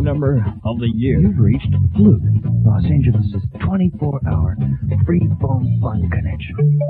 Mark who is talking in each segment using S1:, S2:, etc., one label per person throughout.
S1: number of the year.
S2: You've reached Flute, Los Angeles' 24-hour free phone fun connection.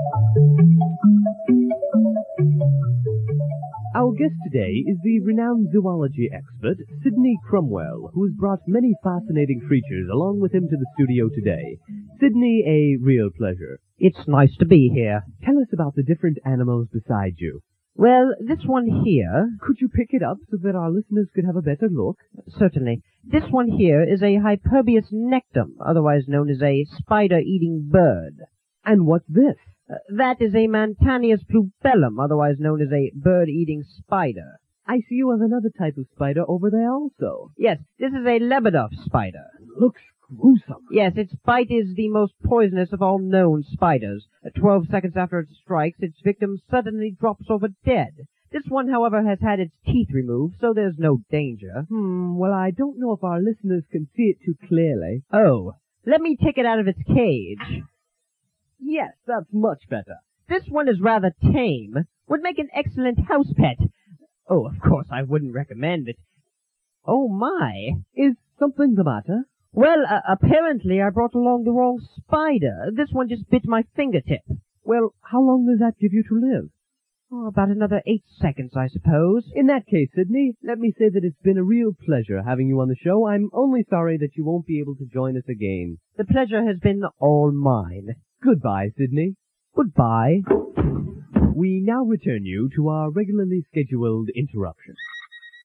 S3: Our guest today is the renowned zoology expert, Sidney Cromwell, who has brought many fascinating creatures along with him to the studio today. Sidney, a real pleasure.
S4: It's nice to be here.
S3: Tell us about the different animals beside you.
S4: Well, this one here...
S3: Could you pick it up so that our listeners could have a better look?
S4: Certainly. This one here is a Hyperbius nectum, otherwise known as a spider-eating bird.
S3: And what's this?
S4: That is a Mantannius plubellum, otherwise known as a bird-eating spider.
S3: I see you have another type of spider over there also.
S4: Yes, this is a Lebedeff spider.
S3: Looks gruesome.
S4: Yes, its bite is the most poisonous of all known spiders. 12 seconds after it strikes, its victim suddenly drops over dead. This one, however, has had its teeth removed, so there's no danger.
S3: Well, I don't know if our listeners can see it too clearly.
S4: Oh, let me take it out of its cage.
S3: Yes, that's much better.
S4: This one is rather tame. Would make an excellent house pet. Oh, of course, I wouldn't recommend it. Oh, my.
S3: Is something the matter?
S4: Well, apparently I brought along the wrong spider. This one just bit my fingertip.
S3: Well, how long does that give you to live?
S4: Oh, about another 8 seconds, I suppose.
S3: In that case, Sidney, let me say that it's been a real pleasure having you on the show. I'm only sorry that you won't be able to join us again.
S4: The pleasure has been all mine.
S3: Goodbye, Sidney.
S4: Goodbye.
S3: We now return you to our regularly scheduled interruption.